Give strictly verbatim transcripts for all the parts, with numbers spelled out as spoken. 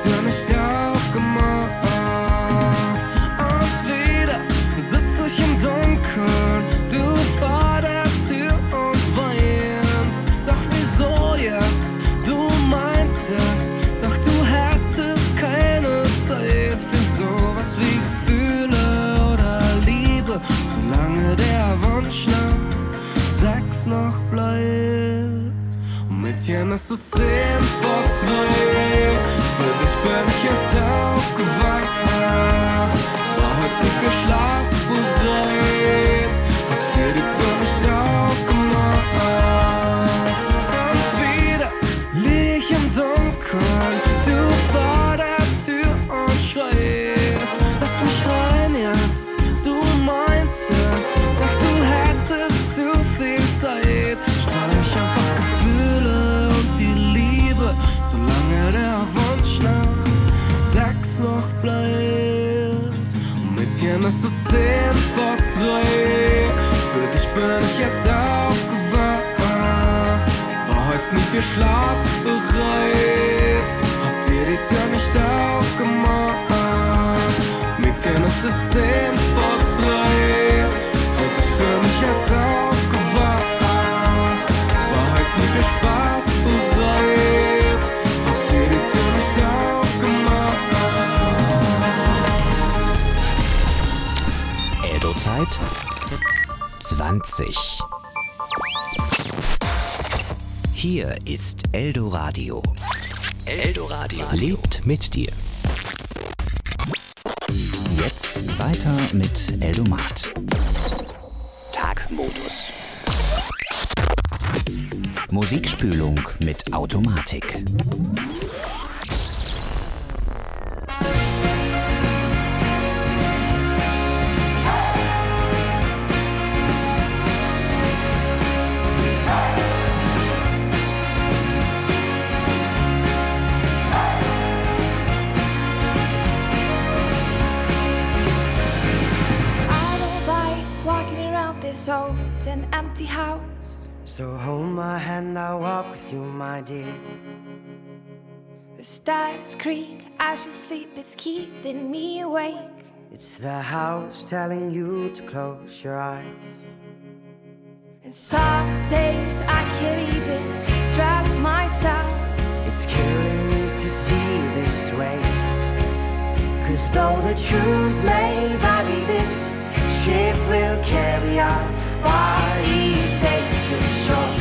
Tür nicht aufgemacht. Und wieder sitz ich im Dunkeln, du vor der Tür und weinst. Doch wieso jetzt? Du meintest, doch du hättest keine Zeit für sowas wie Gefühle oder Liebe, solange der Wunsch nach Sex noch bleibt. Und Mädchen, es ist zehn vor drei, für dich bin ich jetzt aufgewacht. War heute nicht für Schlaf bereit, hab dir die Tür nicht aufgemacht. Und wieder lieg ich im Dunkeln, du vor der Tür und schreist, lass mich rein jetzt, du meintest, doch du hättest zu viel Zeit. Streich einfach Gefühle und die Liebe, solange der Wunsch nach Sex noch bleibt. Und Mädchen, es ist zehn vor drei, für dich bin ich jetzt aufgewacht. War heute nie für Schlaf bereit, hab dir die Tür nicht aufgemacht. Mädchen, es ist zehn vor drei, für dich bin ich jetzt aufgewacht. War heute nie für Spaß bereit, hab dir die Tür nicht aufgemacht. Eldo-Zeit zwanzig. Hier ist Eldoradio. Eldoradio lebt mit dir. Jetzt weiter mit Eldomat. Tagmodus. Musikspülung mit Automatik. Old and empty house. So hold my hand, I'll walk with you, my dear. The stars creak as you sleep, it's keeping me awake. It's the house telling you to close your eyes. And some days I can't even trust myself. It's killing me to see this way. Cause though the truth may vary, this ship will carry our bodies safe to shore.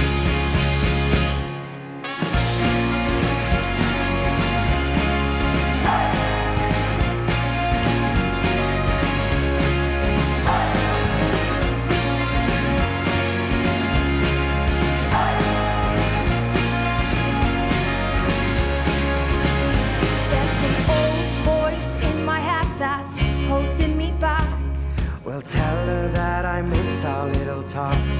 There's an old voice in my head that's holding me back. Well, tell her that I miss our little talks.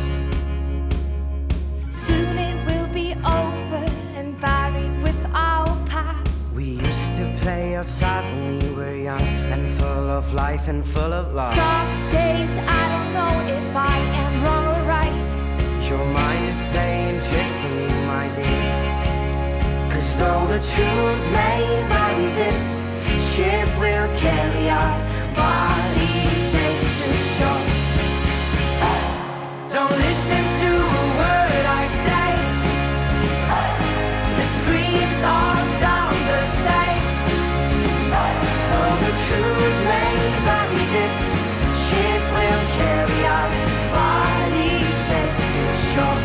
Soon it will be over and buried with our past. We used to play outside when we were young and full of life and full of love. Some days I don't know if I am wrong or right. Your mind is playing tricks on me, my dear. Cause though the truth may vary, this ship will carry our bodies safe to shore. Don't listen to a word I say. The screams all sound the same. Though the truth may vary, this ship will carry our bodies safe to shore.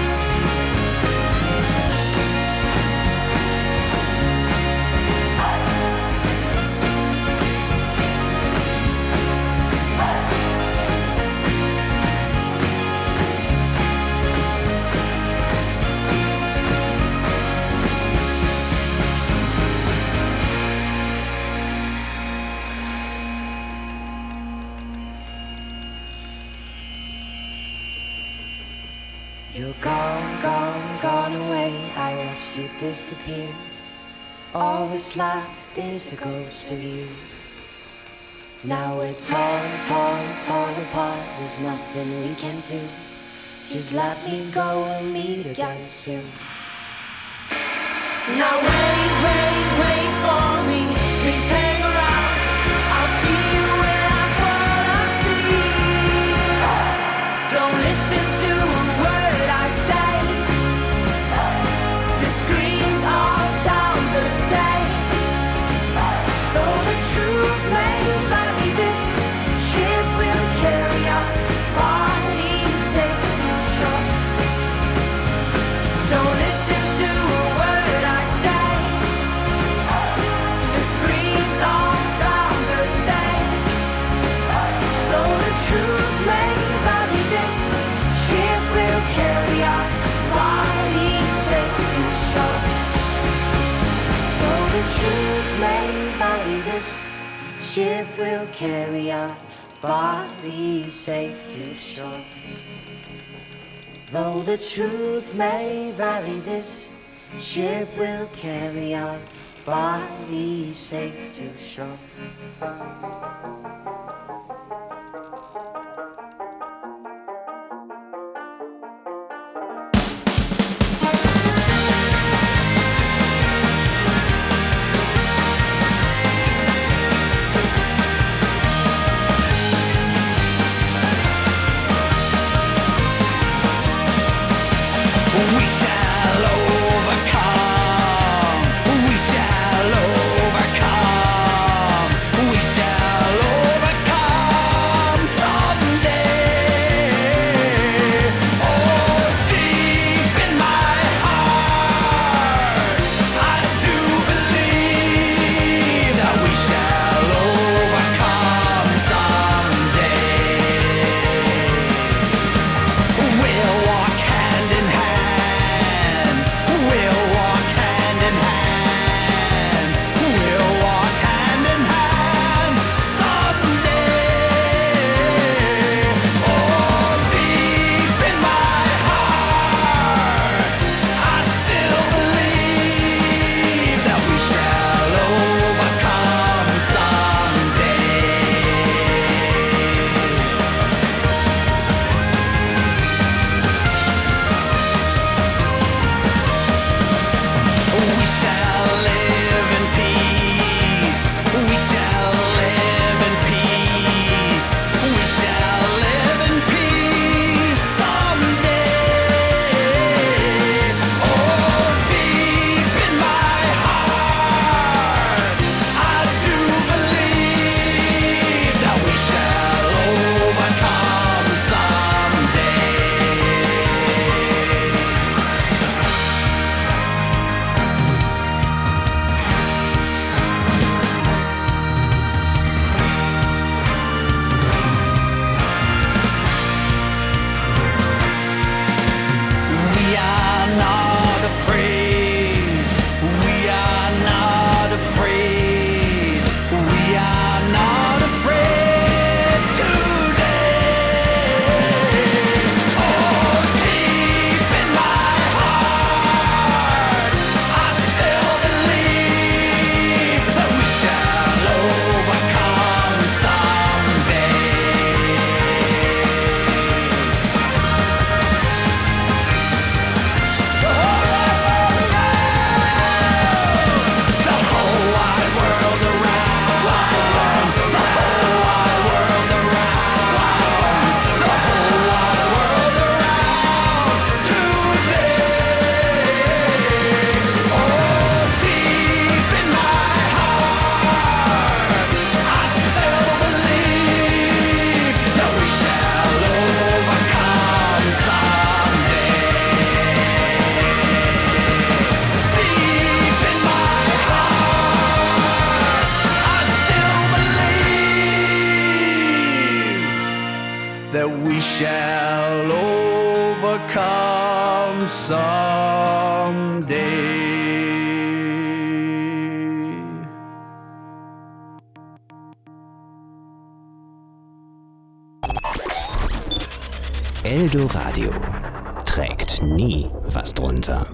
You're gone, gone, gone away. I watched you disappear. All that's left is a ghost of you. Now we're torn, torn, torn apart. There's nothing we can do. Just let me go and meet again soon. Now wait, wait, wait for me. truth may vary, this ship will carry our bodies safe to shore. Though the truth may vary, this ship will carry our bodies safe to shore. shall overcome someday. Eldoradio trägt nie was drunter.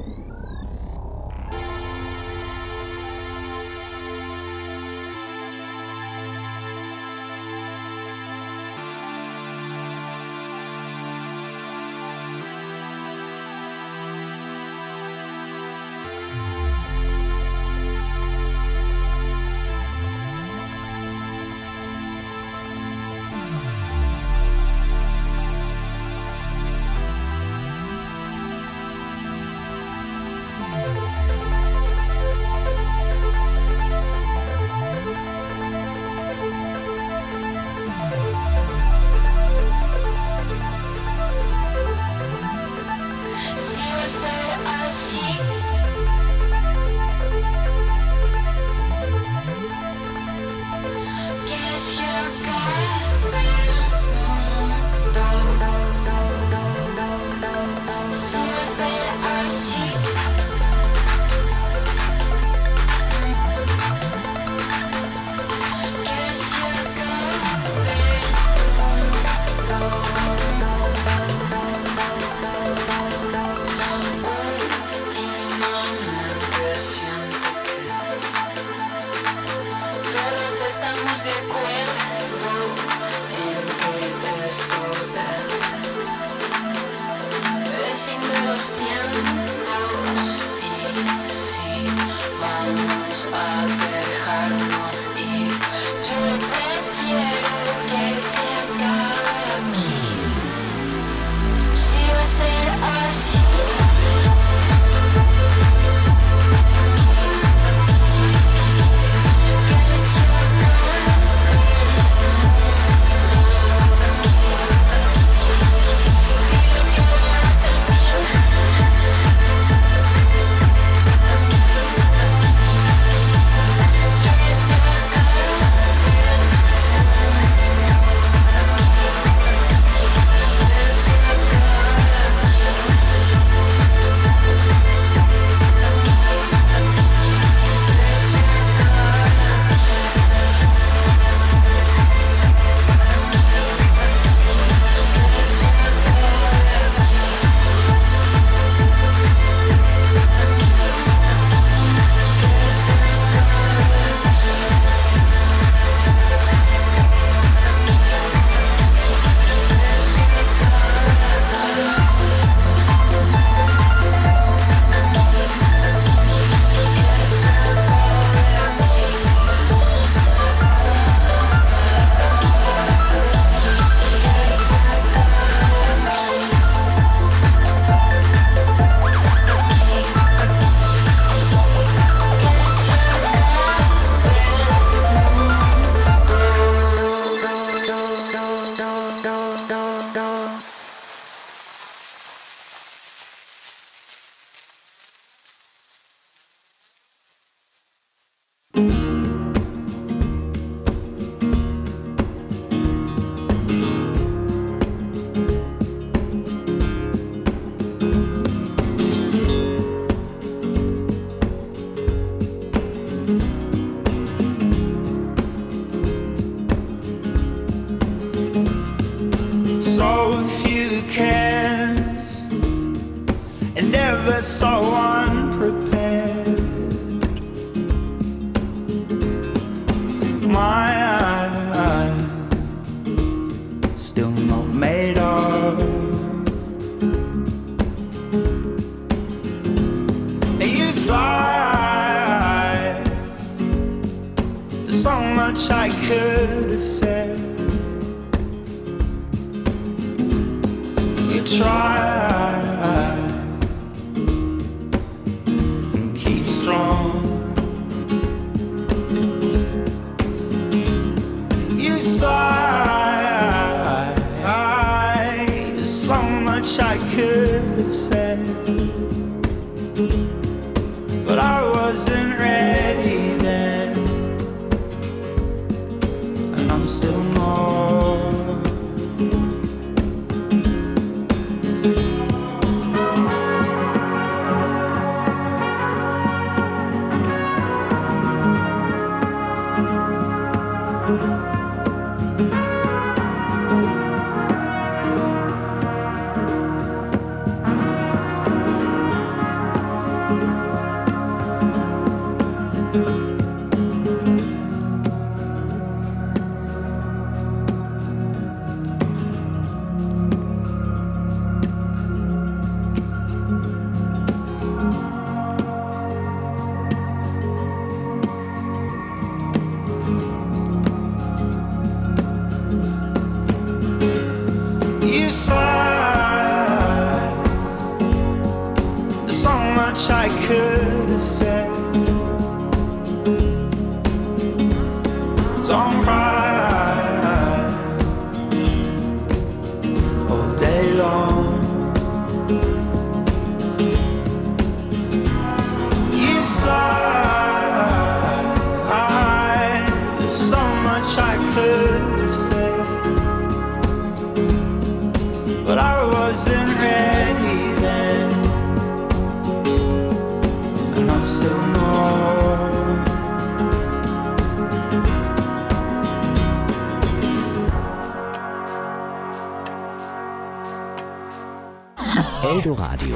Eldoradio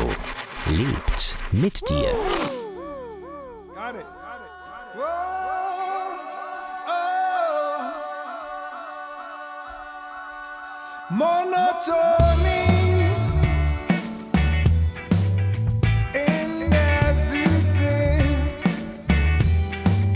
lebt mit dir. Got it. Got it. Got it. Whoa, oh. Monotony in der Südsee.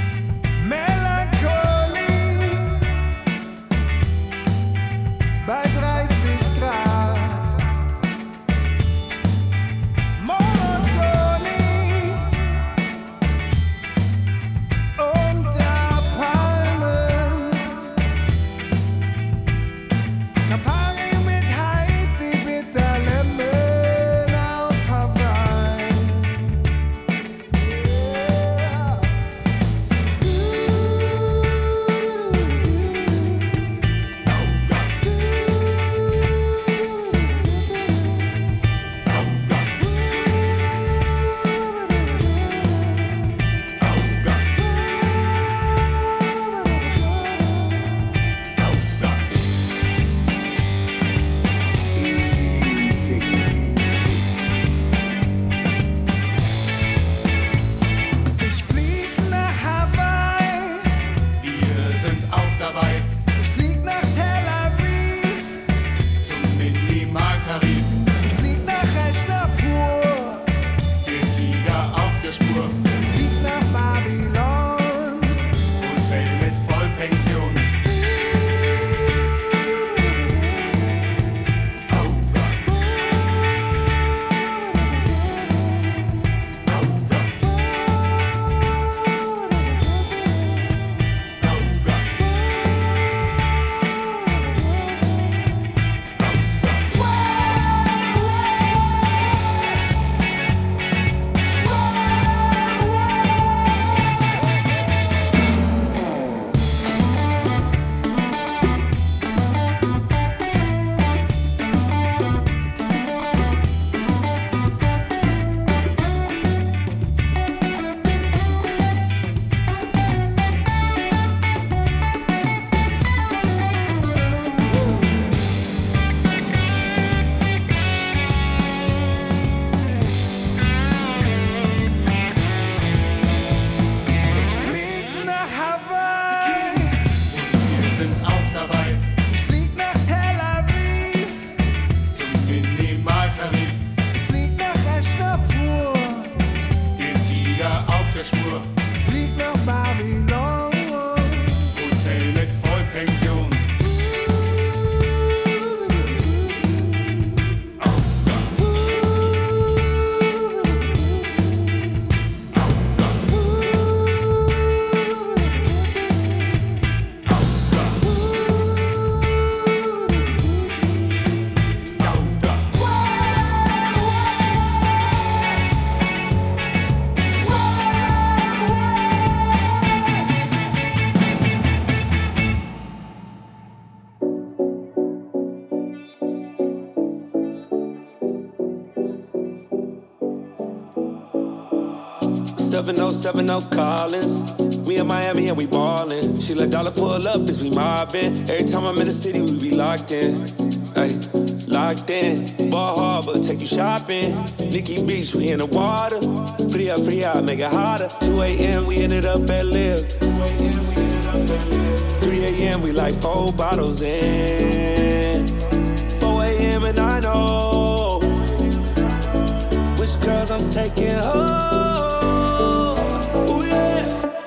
seven oh seven oh Collins. We in Miami and we ballin'. She let dollar pull up as we mobbin'. Every time I'm in the city, we be locked in. Ay, locked in. Ball Harbor, take you shopping. Nikki Beach, we in the water. Free up, free out, make it hotter. two a.m. we ended up at Live. three a.m. we like four bottles in. four a.m. and I know which girls I'm taking home. Ooh, yeah.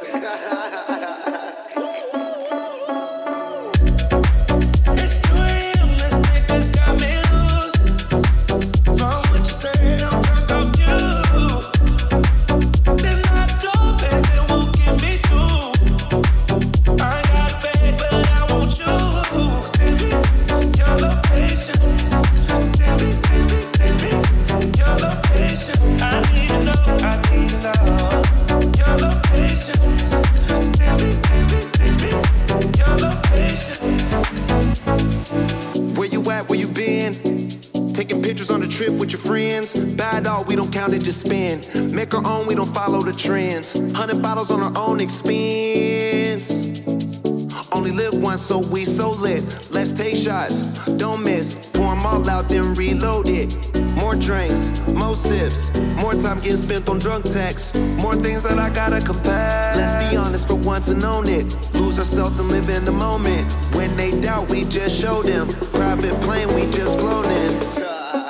Just spend, make our own, we don't follow the trends. Hundred bottles on our own expense. Only live once, so we so lit. Let's take shots, don't miss. Pour them all out, then reload it. More drinks, more sips. More time getting spent on drunk texts. More things that I gotta confess. Let's be honest for once and own it. Lose ourselves and live in the moment. When they doubt, we just show them. Private plane, we just flown in.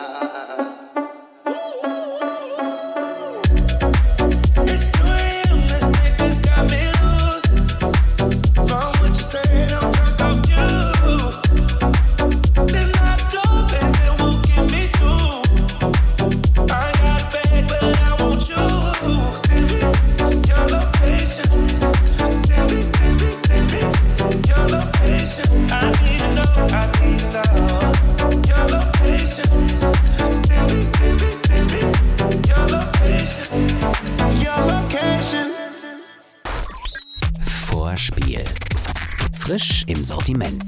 Frisch im Sortiment.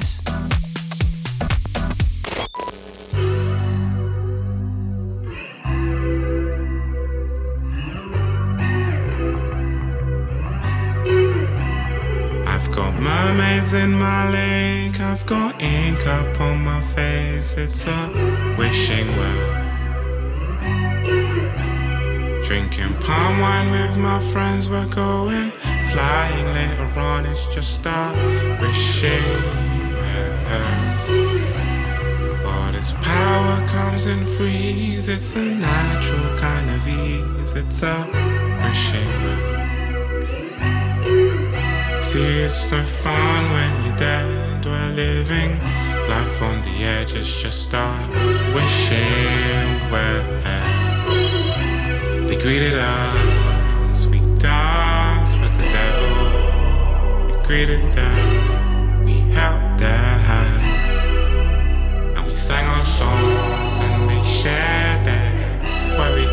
I've got mermaids in my lake, I've got ink up on my face, it's a wishing well. Drinking palm wine with my friends, we're going flying later on, it's just a wishing well. All this power comes in freeze, it's a natural kind of ease, it's a wishing well. See, it's no fun when you're dead, we're living life on the edge, it's just a wishing well. They greeted us, we danced with the devil. We greeted them, we held their hand, and we sang our songs and they shared their worries.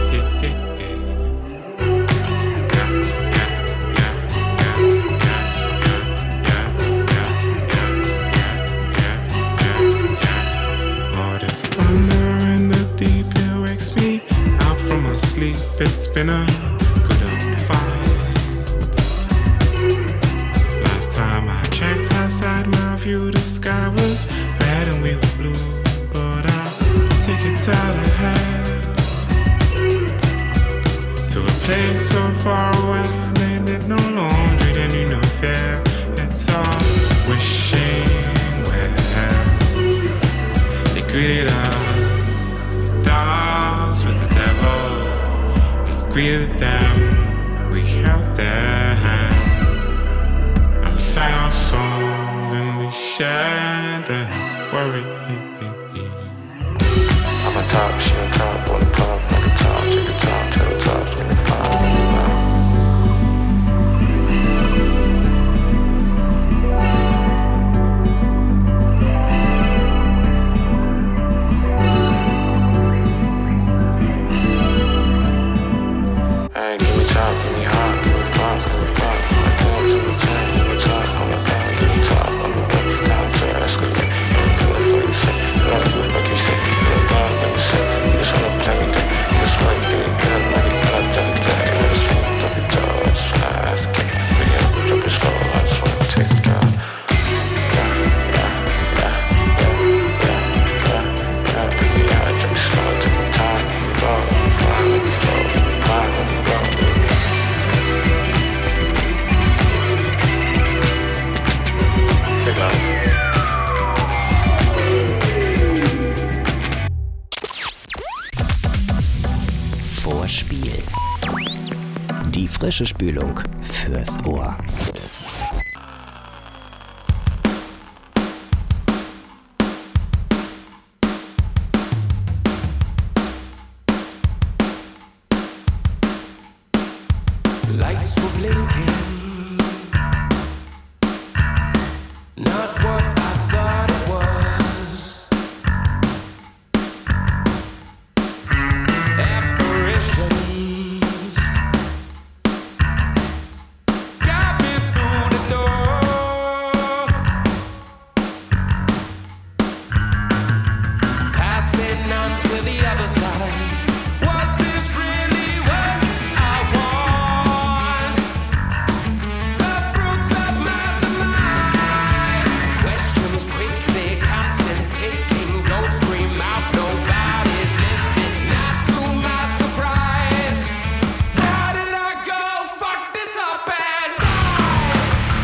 All this thunder in the deep, it wakes me out from my sleep. It's been a good old fight. Last time I checked outside my view, the sky was red and we were blue. But I'll take it out ahead to a place so far away. They did no laundry, they knew no fear. It's all wishing well. They greeted us, danced with the devil. Greeted them, we held their hands, and we sang our songs and we shared their worries. I'm a top, she on top, on the puff, like a top, check a top, tell the top, in the five. Fuck you say, you a dog, let me say, you just wanna play me. frische Spülung fürs Ohr. Lights were blinking, not what I thought it was. Apparitions got me through the door, passing on to the other side. Was this really what I want? The fruits of my demise. Questions quickly, constant taking. Don't scream out, nobody's listening. Not to my surprise. Why did I go fuck this up and die?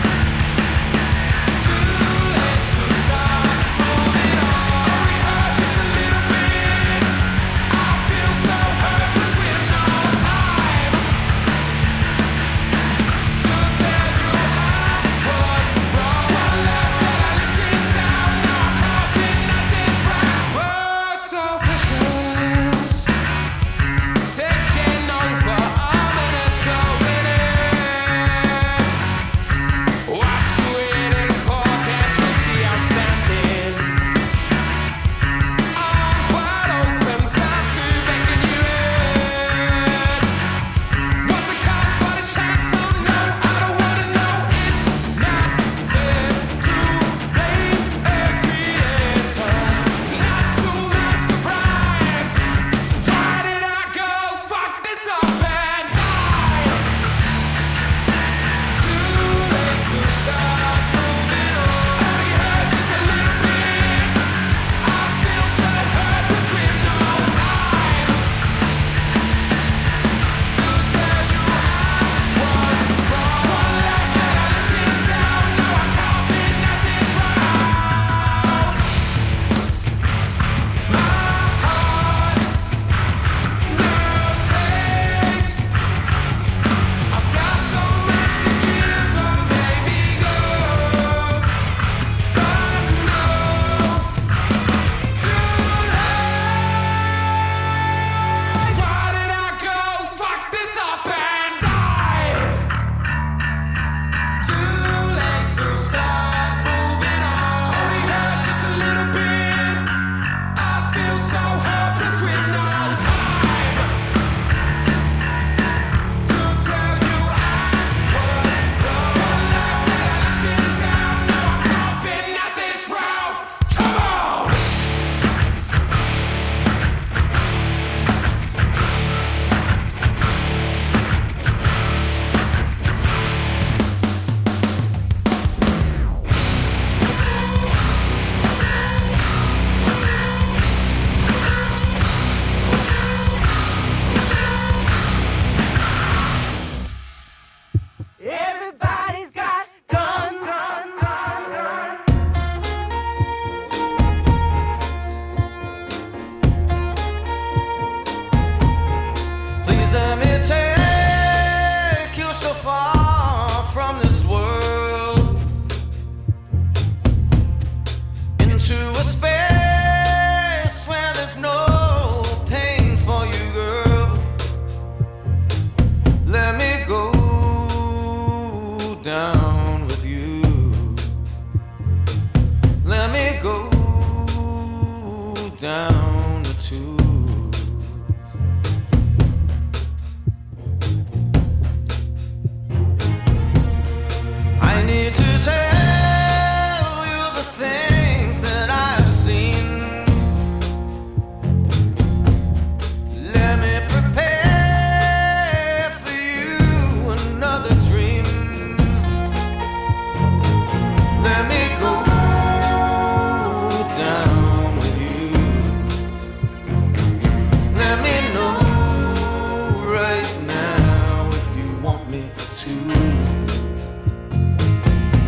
Too late to start moving on. Only hurt just a little bit. I feel so hopeless with no time to tell you I was wrong. One left that I lived it down. Now I'm coughing at this round. We're so precious, taking over, ominous closing in. What you waiting for? Can't you see I'm standing? Arms wide open, starts to beckon you in. What's the cost for this chance? Oh no, I don't wanna know. It's not fair to blame a creator. Not to my surprise. Why did I go fuck this up and die? Too late to start moving on. Only hurt just a little bit. I feel so hopeless with no time to tell you I was wrong. One left that I lived it down. Now I'm coughing at this round. My heart knows it. I've got so much to give, don't make me go. But no, too late. Why did I go fuck this up and die? Too late to start moving on. Only hurt just a little bit. I feel so hopeless with no time to tell you I was wrong. One life that I lived it down. Now I'm coughing at this round. Come on! Everybody's got gun, gun, gun, gun. Please let me take you so far from this world into a space where there's no pain for you, girl. Let me go down with you. Let me go down the tubes. I need to tell you the things that I've seen. Let me prepare for you another dream. Let me go down with you. Let me know right now if you want me to.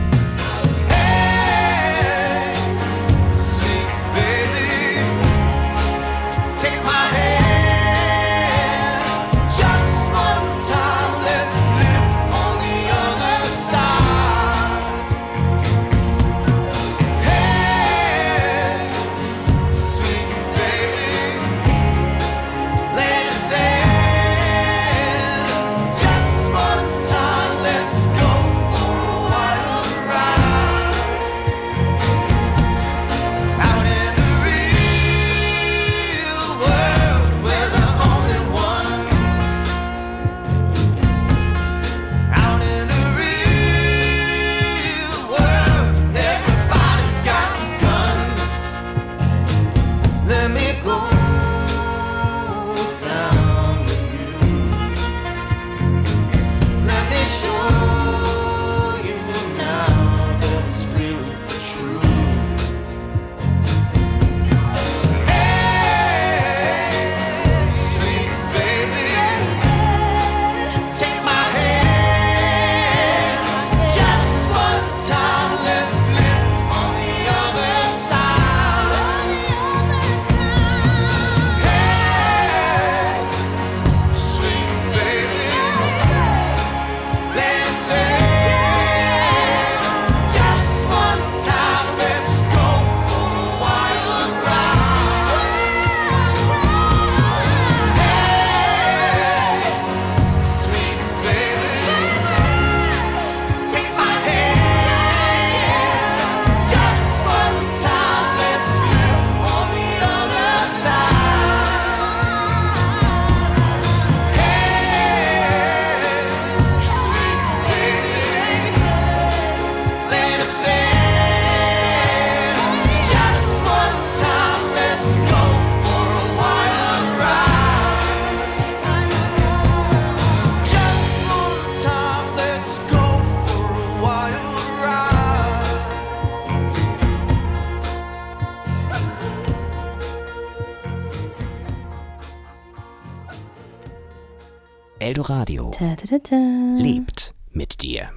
Eldoradio Ta, ta, ta, ta. lebt mit dir.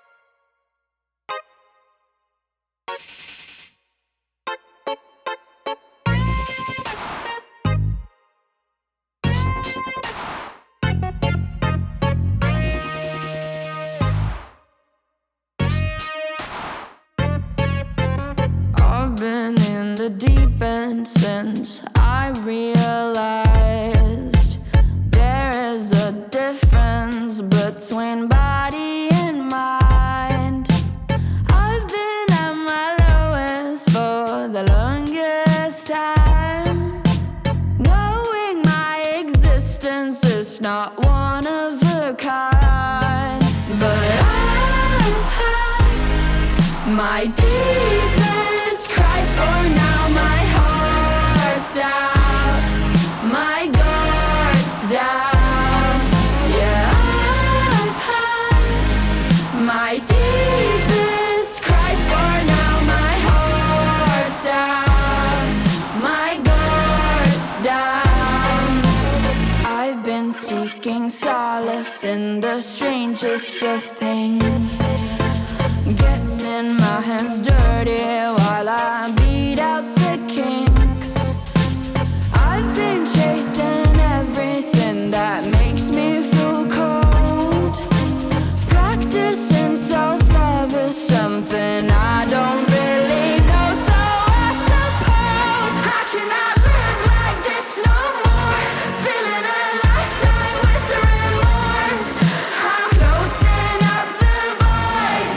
I've been in the deep end since I realized there is a difference between body and mind. I've been at my lowest for the longest time, knowing my existence is not one of a kind. But I've had my deepest cries, for now my heart's out, my guard's down. Yeah, I've had my deepest cries, for now my heart's out, my guard's down. I've been seeking solace in the strangest of things, getting my hands dirty while I beat out the kinks. I've been chasing everything that makes me feel cold. Practicing self-love is something I don't really know. So I suppose I cannot live like this no more, feeling a lifetime with the remorse. I'm closing up the void,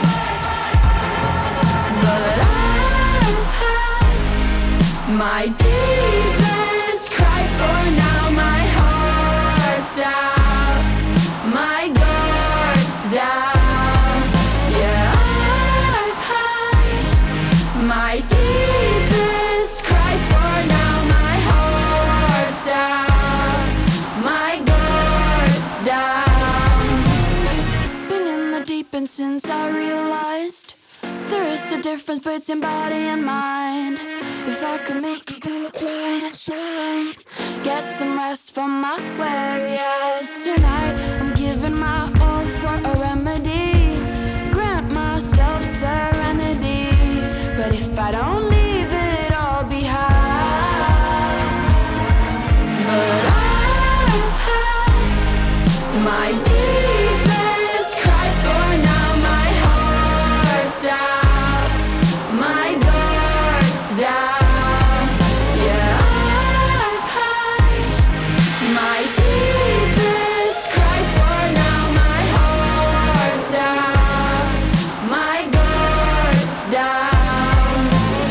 but I've had my deepest cries, for now my heart's out, my guard's down. Yeah, I've had my deepest cries, for now my heart's out, my guard's down. Been in the deep end since I realized there is a difference between body and mind. If I could make it go quiet inside, get some rest from my weary eyes. Tonight I'm giving my all for a remedy, grant myself serenity. But if I don't leave it all behind, but I've had my deepest cries, for now my heart's out, my guard's down. Yeah, I've had my deepest cries, for now my heart's out, my guard's down.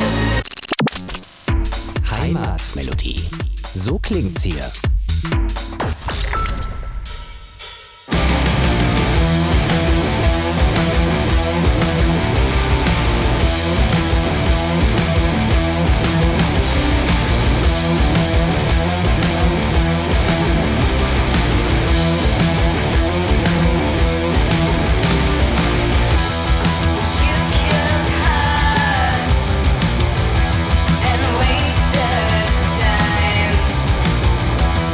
Heimatmelodie. So klingt's hier. You killed hearts and wasted time.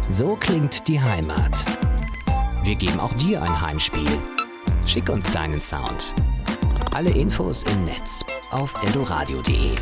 So klingt die Heimat. Wir geben auch dir ein Heimspiel. Schick uns deinen Sound. Alle Infos im Netz auf eldoradio punkt de.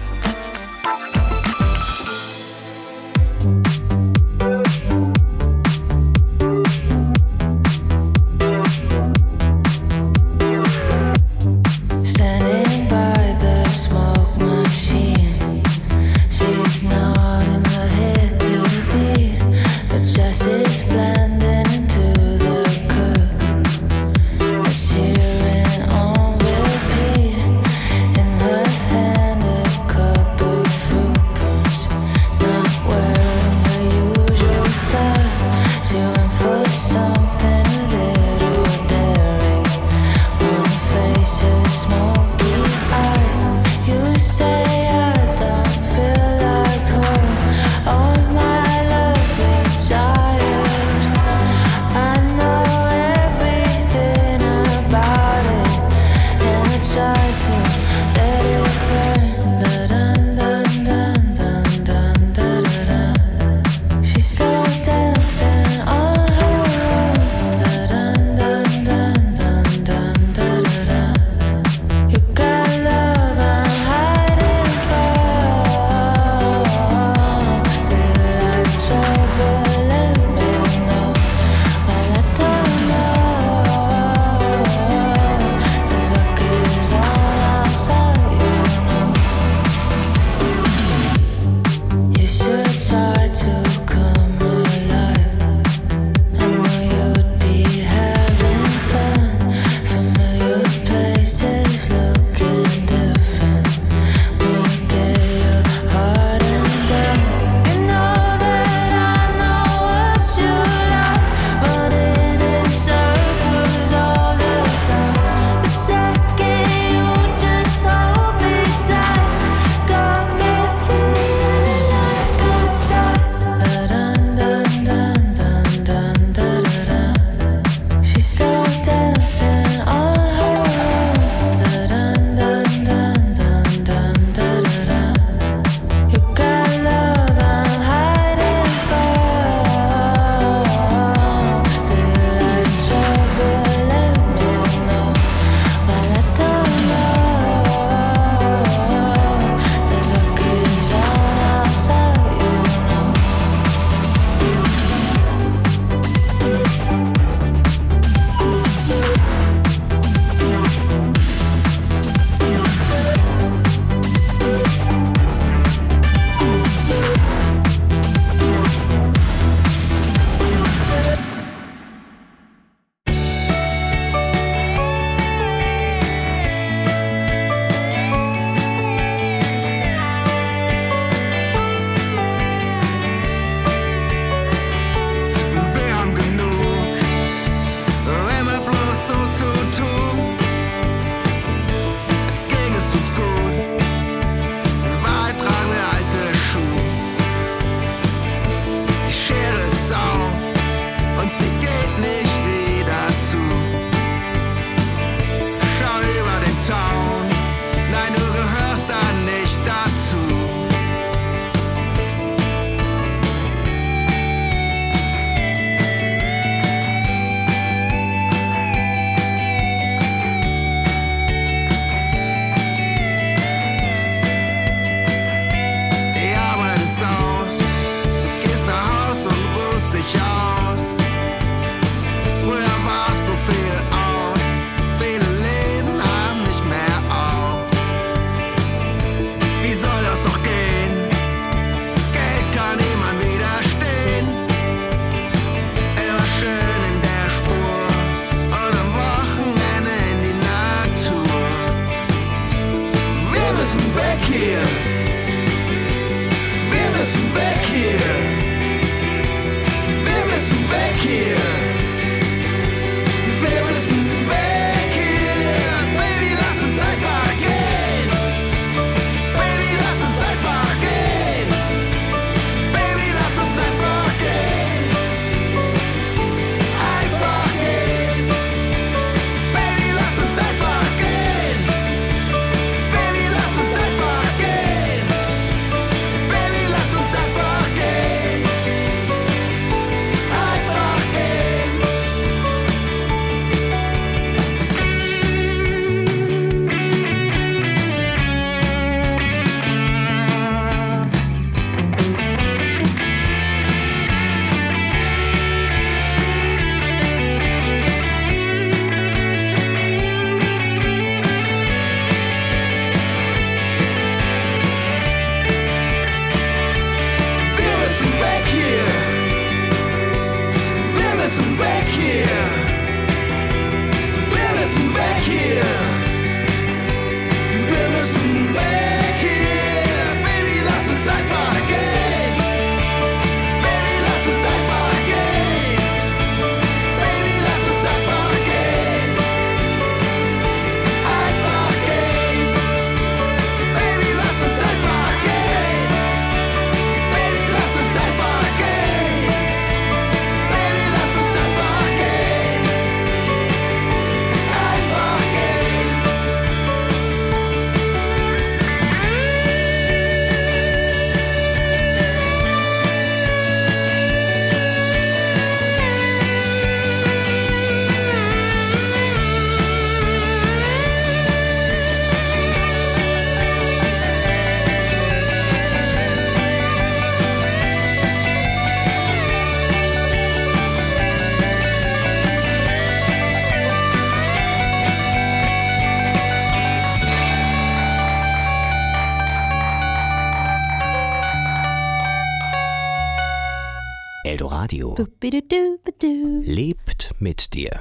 Eldoradio lebt mit dir.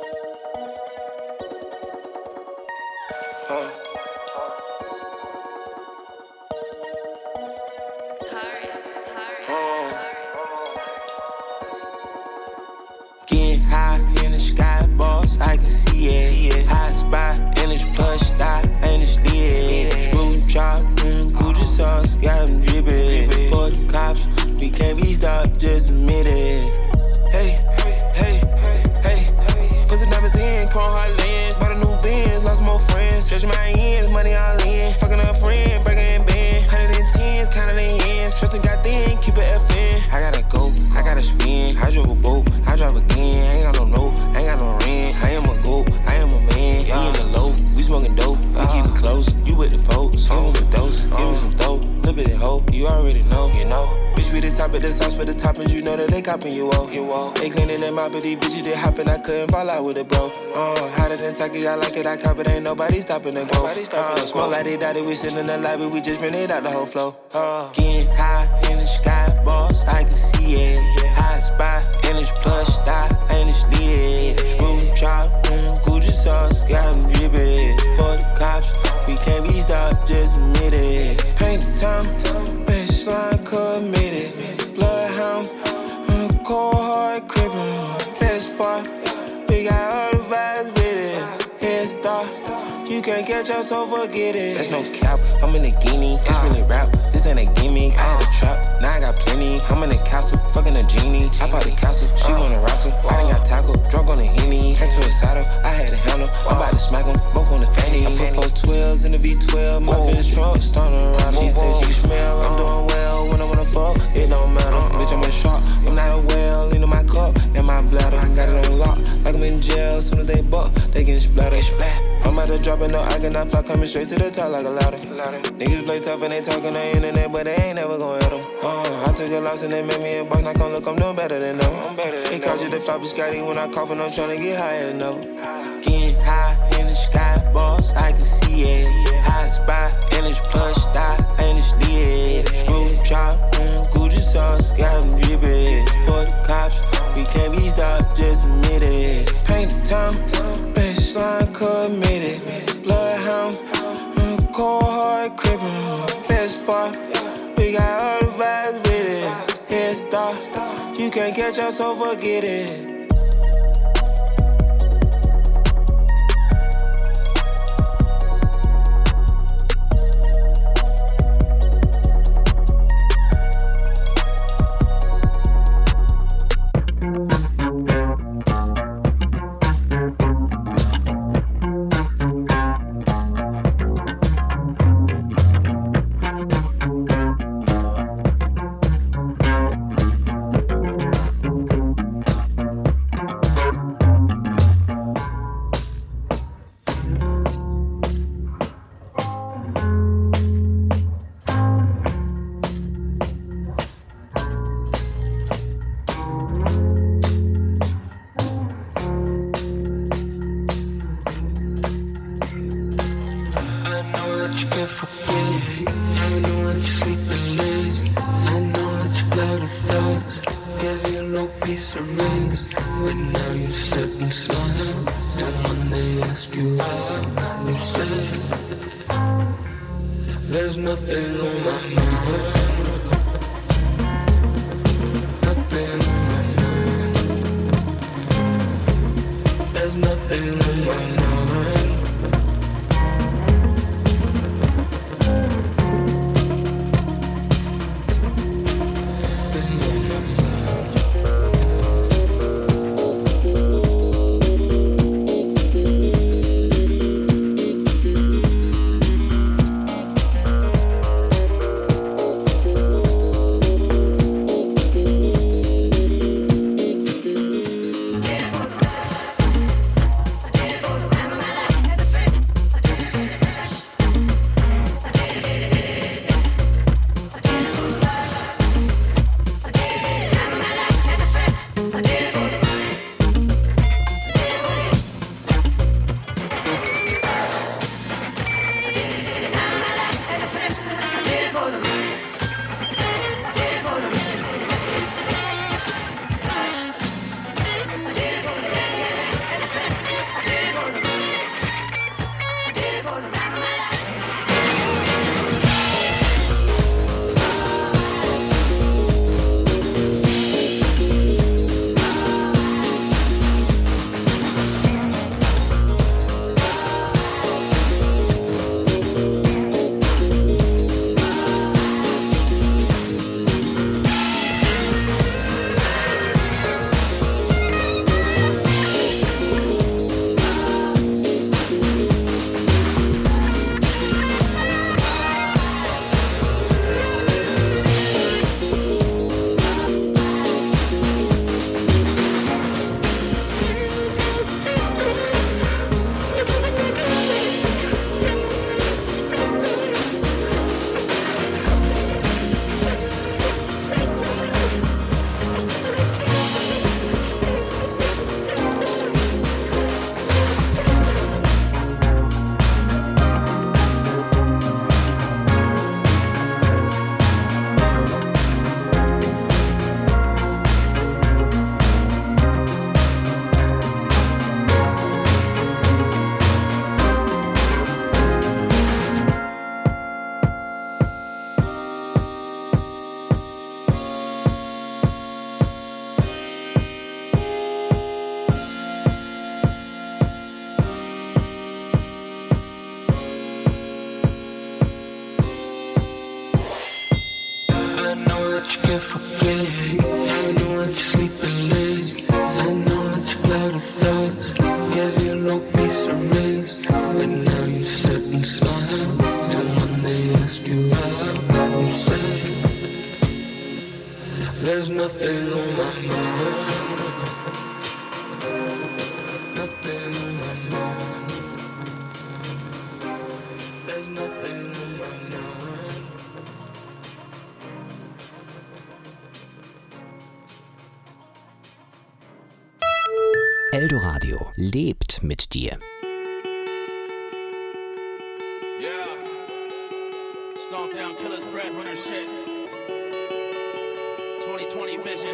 Getting high in the sky, boss, I can see it. Hot spot in this plush dot and it's lit. Screw chop, mm, Gucci sauce, got them drippin'. For the cops, we can't be stopped, just admit it. Hey, hey, hey, put some diamonds in, chrome hard lens. Bought a new Benz, lost more friends. Stretching my ends, money all in. Fucking a friend, breaking in band. Hundred and tens, counting in ends. Trusting got thin, keep it F in. I gotta go, I gotta spin. I drove a boat, I drive again. I ain't got no note, I ain't got no rent. I am a goat, I am a man. We in the low, we smoking dope. We keep it close, you with the folks. Give me the dose, give me some dope. Little bit of hope, you already know, you know. Bitch, we the top of the sauce for the toppings, you know that they copping you all. You all. They cleaning them out, but these bitches they hopping. I couldn't fall out with it, bro. Uh, hotter than Taki, I like it, I cop it. Ain't nobody stopping the growth. Uh, smoke like they died, we sitting in the lobby, we just rented out the whole flow. Uh, getting high in the sky, boss, I can see it. Hot spot in this plush dot and it's lit. Screw chop, mm, Gucci sauce, got them drippin'. For the cops, we can't be stopped, just admit it. Paint the town, baseline committed. Bloodhound, mm, cold hard crippin'. Best part, we got all the vibes with it. Head start, you can't catch us, so forget it. There's no cap, I'm in a guinea. It's really rap, this ain't a gimmick. I had a trap, now I got plenty. I'm in the castle, fucking a genie. I bought the castle, she wanna wrestle. I done got tackled, drunk on the Henny. Turned to a saddle, I had a handle. I'm about to smack them, both on the fanny. I put four twelves in the V twelve. My bitch trunk, starting around. She said she can smell, I'm doing well when I wanna fuck. It don't matter, bitch, I'm a shark. I'm not a whale, into my cup, in my bladder. I got it on lock, like I'm in jail. Soon as they buck, they get splattered. I'm out of dropping, no, I cannot fly, coming straight to the top like a ladder. Niggas play tough and they talking on the internet, but they ain't never gon' hit them. Uh, I took a loss and they made me a boss, now come look, I'm doing better than them. They called you the flop Scotty when I cough and I'm tryna get higher, no. Getting high in the sky, boss, I can see it. Hot spot in this plush dot and it's lit. Screw chop, mm, Gucci sauce, got them drippin'. For the cops, we can't be stopped, just admit it. Paint the town, baseline committed. Bloodhound, mm, cold hard crippin'. Best part, we got all the vibes with it. Head start, you can't catch us, so forget it. can't forget. I know that you're sleeping lazy. I know that you got a thoughts. Gave you no piece of raise, but now you sit and smile. And when they ask you out, you say, there's nothing on my mind. Nothing on my mind. There's nothing on my mind. Eldoradio lebt mit dir. Yeah. Stomp down killers, breadwinner shit. twenty twenty vision.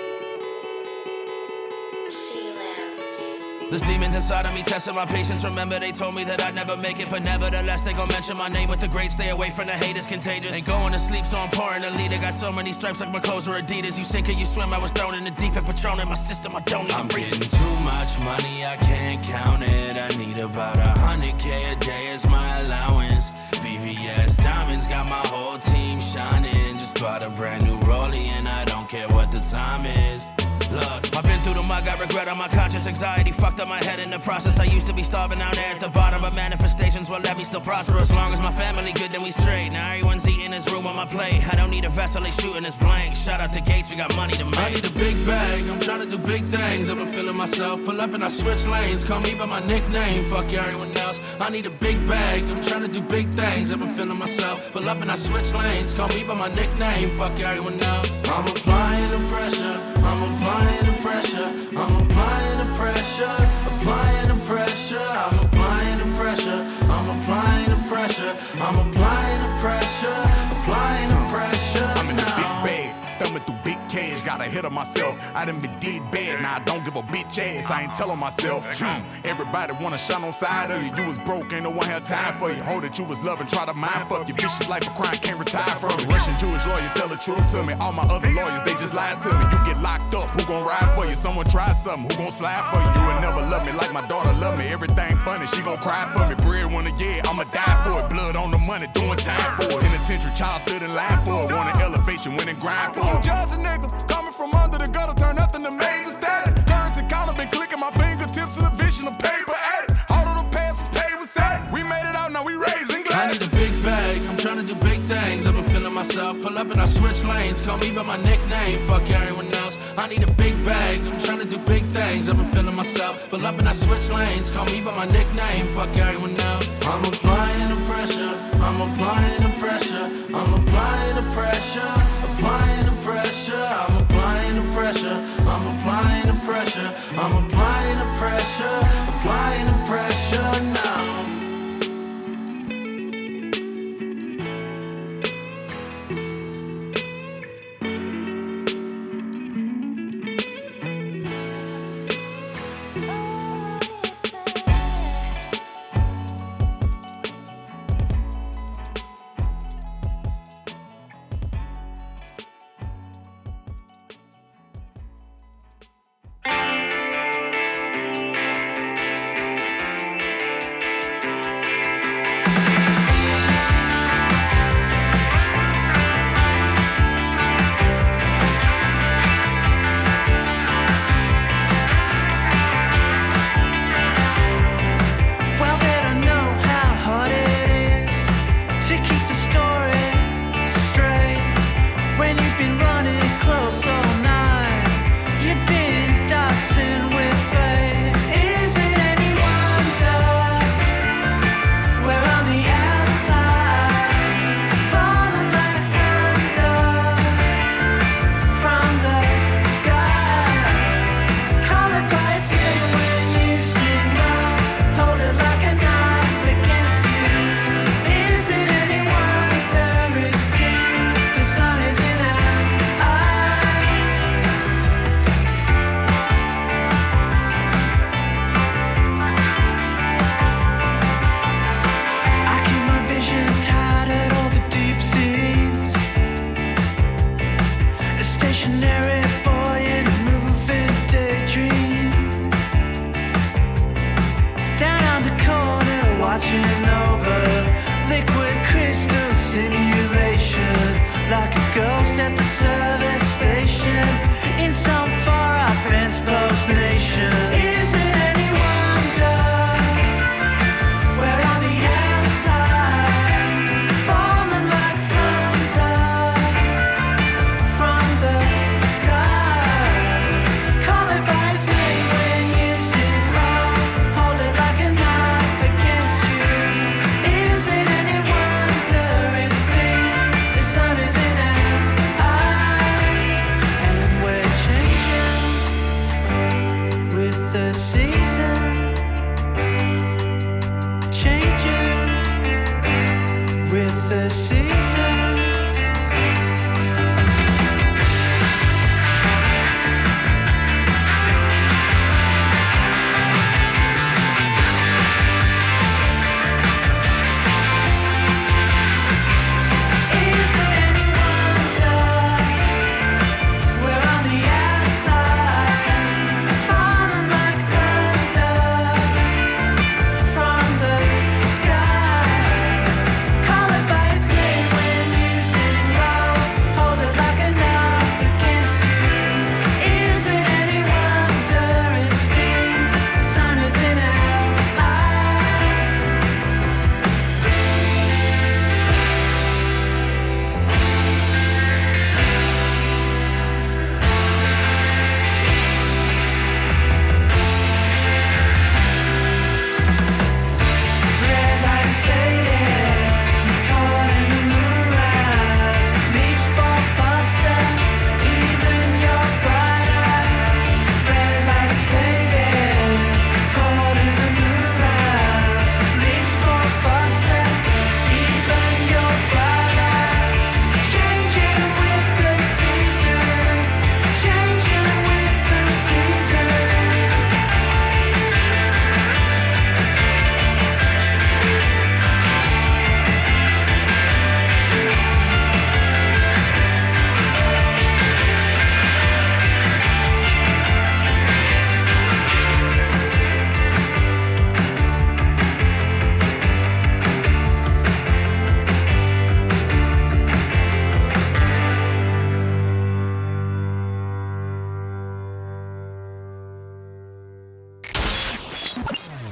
There's demons inside of me testing my patience. Remember they told me that I'd never make it, but nevertheless they gon' mention my name with the great. Stay away from the haters, contagious. Ain't going to sleep, so I'm pouring a leader. Got so many stripes like my clothes are Adidas. You sink or you swim, I was thrown in the deep and Patron in my system. I don't even I'm breathe. getting too much money, I can't count it. I need about a hundred K a day as my allowance. V V S diamonds got my whole team shining. Just bought a brand new Rollie and I don't care what the time is. Look, I've been through the mud, got regret on my conscience. Anxiety fucked up my head in the process. I used to be starving down there at the bottom, but manifestations will let me still prosper. As long as my family good, then we straight. Now everyone's eating this room on my plate. I don't need a vessel, they shooting this blank. Shout out to Gates, we got money to make. I need a big bag, I'm trying to do big things. I've been feeling myself, pull up and I switch lanes. Call me by my nickname, fuck everyone else. I need a big bag, I'm trying to do big things. I've been feeling myself, pull up and I switch lanes. Call me by my nickname, fuck everyone else. I'm applying the pressure, I'm applying the pressure, I'm applying the pressure, applying the pressure, I'm applying the pressure, I'm applying the pressure, I'm applying the pressure, applying the pressure. I'm in the big bags, thumbing through big cash, got ahead of myself. I done been dead bad, now I don't give a bitch ass. I ain't telling myself, hmm, everybody wanna shine on side of you. You was broke, ain't no one had time for you. Hold it, you was loving, try to mind fuck you. Vicious life of crime, can't retire from it. Russian Jewish lawyer, tell the truth to me. All my other lawyers, they just lied to me. You get locked up, who gon' ride for you? Someone try something, who gon' slide for you? You would never love me like my daughter love me. Everything funny, she gon' cry for me. Breadwinner, yeah, I'ma die for it. Blood on the money, doing time for it. Penitentiary child stood in line for it. Wanted elevation, went and grind for it. Judge a nigga, coming from under the gutter, turn nothing to major status. Currency counter, been clicking my fingertips in the vision of paper addict. All of the past was paid with sad. We made it out, now we raising glasses. I need a big bag, I'm trying to do big things. I've been feeling myself, pull up and I switch lanes. Call me by my nickname, fuck everyone else. I need a big bag, I'm trying to do big things. I've been feeling myself, pull up and I switch lanes. Call me by my nickname, fuck everyone else. I'm applying the pressure, I'm applying the pressure, I'm applying the pressure, applying the pressure, I'm applying the pressure, I'm applying the pressure, I'm applying the pressure, applying the pressure now.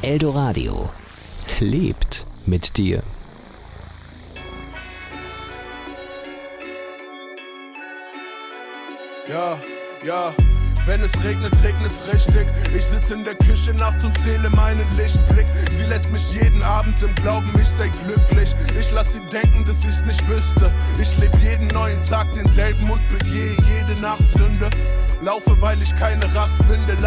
Eldoradio lebt mit dir. Ja, ja, wenn es regnet, regnet's richtig. Ich sitze in der Küche nachts und zähle meinen Lichtblick. Sie lässt mich jeden Abend im Glauben, ich sei glücklich. Ich lass sie denken, dass ich's nicht wüsste. Ich lebe jeden neuen Tag denselben und begehe jede Nacht Sünde. Laufe, weil ich keine Rast finde.